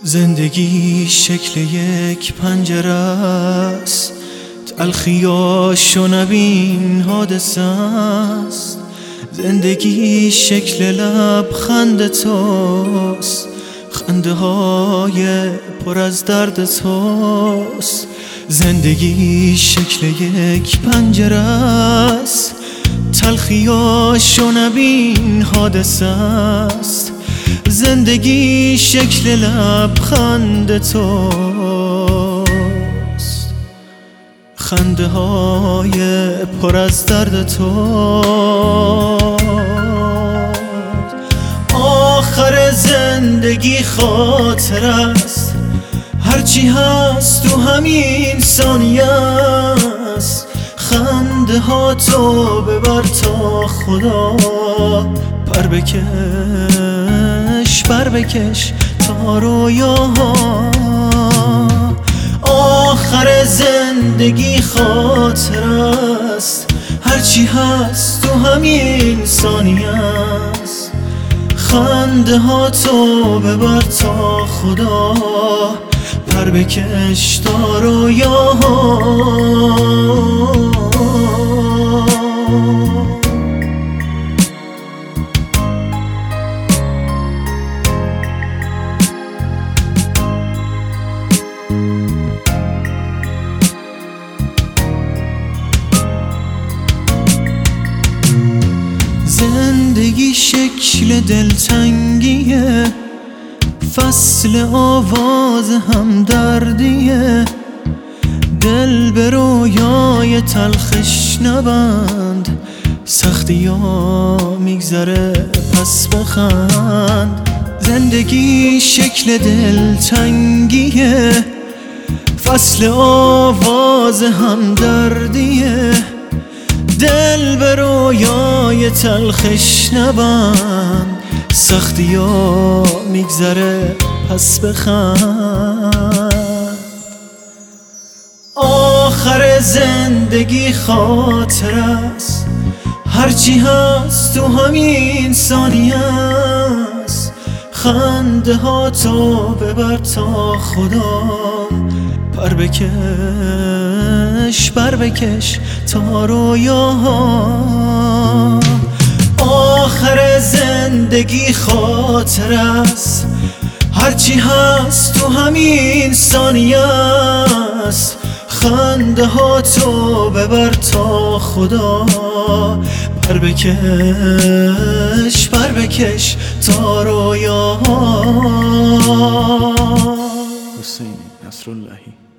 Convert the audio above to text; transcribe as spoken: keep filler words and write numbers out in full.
زندگی شکل یک پنجره است، تلخیاشو نبین حادثه است. زندگی شکل لبخند توست، خنده های پر از درد توست. زندگی شکل یک پنجره است، تلخیاشو نبین حادثه است. زندگی شکل لبخند توست، خنده های پر از درد توست. آخر زندگی خاطر است، هرچی هست تو همین ثانیه است. خنده ها تو ببر تا خدا، پر بکش پر بکش تا رویاها. آخر زندگی خاطر است، هرچی هست تو همین ثانیه است. خنده ها تو ببر تا خدا، پر بکش تا رویاها. زندگی شکل دلتنگیه، فصل آواز همدردیه. دل به رویای تلخش نبند، سختی ها میگذره پس بخند. زندگی شکل دلتنگیه، فصل آواز همدردیه. دل به رویای تلخش نبند، سختی ها میگذره پس بخند. آخر زندگی خاطر است، هرچی هست تو همین ثانیه است. خنده ها تو ببر تا خدا، پر بکش پر بکش تا رویاها. آخر زندگی خاطر است، هرچی هست تو همین ثانیه است. خنده ها تو ببر تا خدا، پر بکش پر بکش تا رویاها. حسین نصراللهی.